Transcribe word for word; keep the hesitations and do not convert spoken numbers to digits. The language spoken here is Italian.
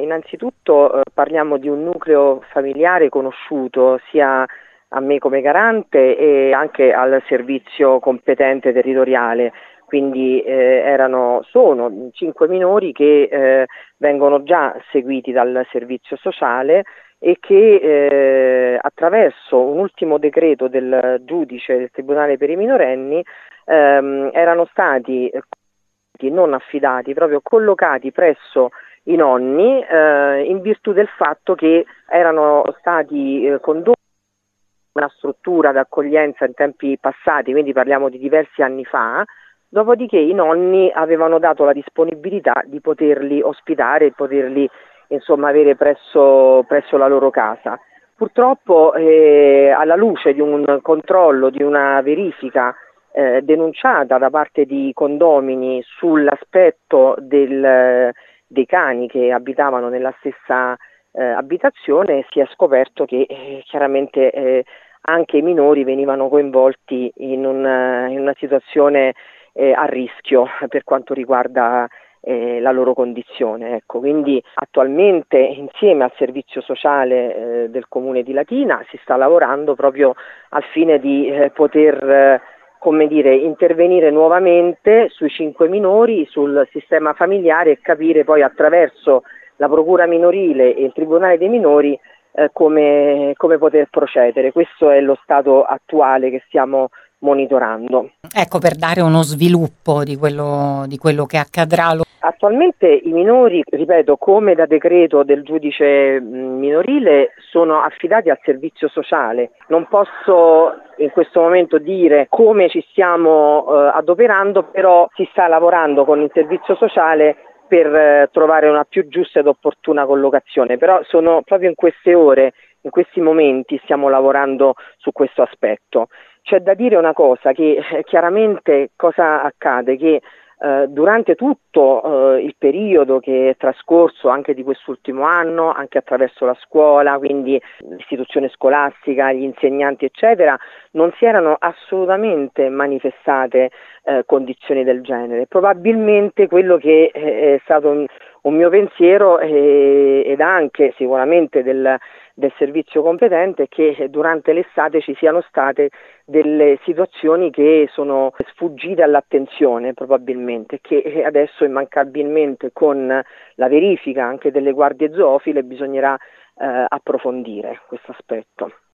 innanzitutto eh, parliamo di un nucleo familiare conosciuto sia a me come garante e anche al servizio competente territoriale, quindi eh, erano, sono cinque minori che eh, vengono già seguiti dal servizio sociale e che eh, attraverso un ultimo decreto del giudice del Tribunale per i minorenni ehm, erano stati eh, non affidati, proprio collocati presso i nonni eh, in virtù del fatto che erano stati eh, condotti una struttura d'accoglienza in tempi passati, quindi parliamo di diversi anni fa, dopodiché i nonni avevano dato la disponibilità di poterli ospitare e poterli insomma avere presso, presso la loro casa. Purtroppo eh, alla luce di un controllo, di una verifica eh, denunciata da parte di condomini sull'aspetto del, dei cani che abitavano nella stessa eh, abitazione, si è scoperto che eh, chiaramente eh, anche i minori venivano coinvolti in, un, in una situazione eh, a rischio per quanto riguarda eh, la loro condizione. Ecco, quindi attualmente insieme al servizio sociale eh, del Comune di Latina si sta lavorando proprio al fine di eh, poter eh, come dire, intervenire nuovamente sui cinque minori, sul sistema familiare e capire poi attraverso la Procura minorile e il Tribunale dei minori eh, come, come poter procedere. Questo è lo stato attuale che stiamo monitorando. Ecco, per dare uno sviluppo di quello, di quello che accadrà. Lo... Attualmente i minori, ripeto, come da decreto del giudice minorile, sono affidati al servizio sociale. Non posso in questo momento dire come ci stiamo eh, adoperando, però si sta lavorando con il servizio sociale per eh, trovare una più giusta ed opportuna collocazione. Però sono proprio in queste ore, in questi momenti stiamo lavorando su questo aspetto. C'è da dire una cosa, che eh, chiaramente cosa accade? Che eh, durante tutto eh, il periodo che è trascorso anche di quest'ultimo anno, anche attraverso la scuola, quindi l'istituzione scolastica, gli insegnanti eccetera, non si erano assolutamente manifestate eh, condizioni del genere. Probabilmente quello che eh, è stato un, un mio pensiero eh, ed anche sicuramente del del servizio competente è che durante l'estate ci siano state delle situazioni che sono sfuggite all'attenzione probabilmente, che adesso immancabilmente con la verifica anche delle guardie zoofile bisognerà eh, approfondire questo aspetto.